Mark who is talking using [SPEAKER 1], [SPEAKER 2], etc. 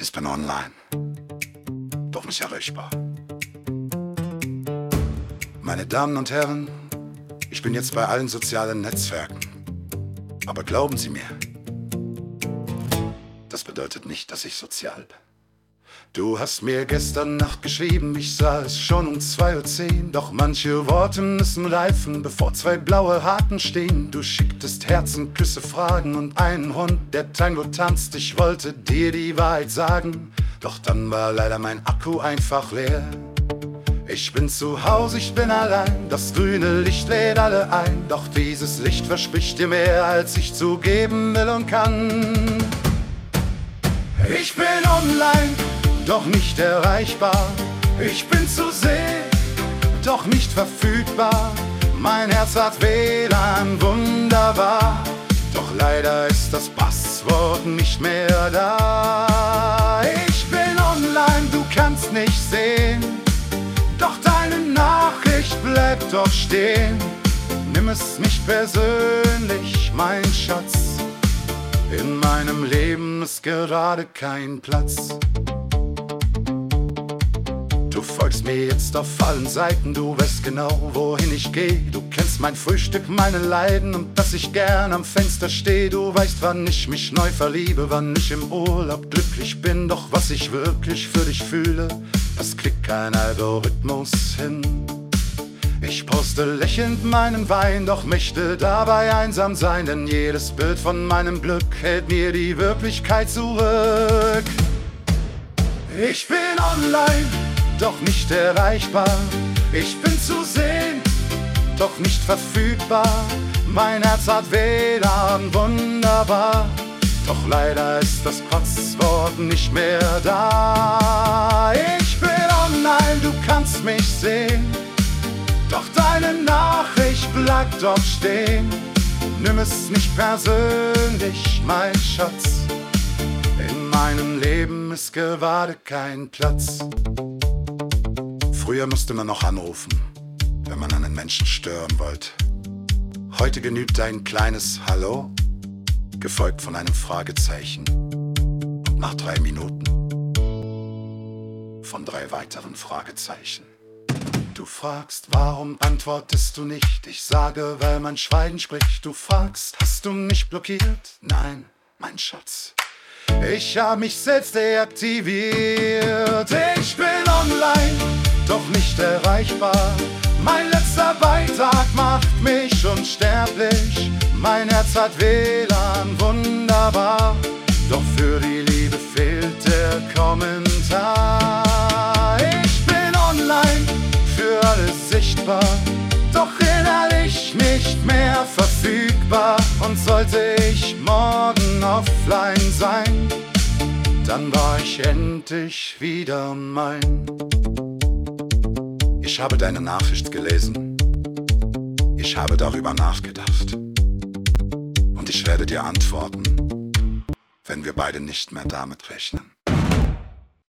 [SPEAKER 1] Ich bin online, doch nicht erreichbar. Meine Damen und Herren, ich bin jetzt bei allen sozialen Netzwerken. Aber glauben Sie mir, das bedeutet nicht, dass ich sozial bin. Du hast mir gestern Nacht geschrieben, ich sah es schon um 2:10 Uhr. Doch manche Worte müssen reifen, bevor zwei blaue Haken stehen. Du schicktest Herzen, Küsse, Fragen und einen Hund, der Tango tanzt. Ich wollte dir die Wahrheit sagen, doch dann war leider mein Akku einfach leer. Ich bin zu Hause, ich bin allein, das grüne Licht lädt alle ein. Doch dieses Licht verspricht dir mehr, als ich zugeben will und kann. Ich bin online, doch nicht erreichbar. Ich bin zu sehen, doch nicht verfügbar. Mein Herz hat WLAN, wunderbar. Doch leider ist das Passwort nicht mehr da. Ich bin online, du kannst nicht sehen, doch deine Nachricht bleibt doch stehen. Nimm es nicht persönlich, mein Schatz. In meinem Leben ist gerade kein Platz. Du folgst mir jetzt auf allen Seiten, du weißt genau, wohin ich geh. Du kennst mein Frühstück, meine Leiden und dass ich gern am Fenster steh. Du weißt, wann ich mich neu verliebe, wann ich im Urlaub glücklich bin. Doch was ich wirklich für dich fühle, das kriegt kein Algorithmus hin. Ich poste lächelnd meinen Wein, doch möchte dabei einsam sein, denn jedes Bild von meinem Glück hält mir die Wirklichkeit zurück. Ich bin online, doch nicht erreichbar. Ich bin zu sehen, doch nicht verfügbar. Mein Herz hat WLAN, wunderbar. Doch leider ist das Passwort nicht mehr da. Ich bin online, du kannst mich sehen, doch deine Nachricht bleibt doch stehen. Nimm es nicht persönlich, mein Schatz. In meinem Leben ist gerade kein Platz. Früher musste man noch anrufen, wenn man einen Menschen stören wollte. Heute genügt ein kleines Hallo, gefolgt von einem Fragezeichen. Und nach 3 Minuten von 3 weiteren Fragezeichen. Du fragst, warum antwortest du nicht? Ich sage, weil mein Schweigen spricht. Du fragst, hast du mich blockiert? Nein, mein Schatz. Ich hab mich selbst deaktiviert. Ich bin online, doch nicht erreichbar. Mein letzter Beitrag macht mich unsterblich. Mein Herz hat WLAN, wunderbar. Doch für die Liebe fehlt der Kommentar. Ich bin online, für alle sichtbar, doch innerlich nicht mehr verfügbar. Und sollte ich morgen offline sein, dann war ich endlich wieder mein. Ich habe deine Nachricht gelesen. Ich habe darüber nachgedacht. Und ich werde dir antworten, wenn wir beide nicht mehr damit rechnen.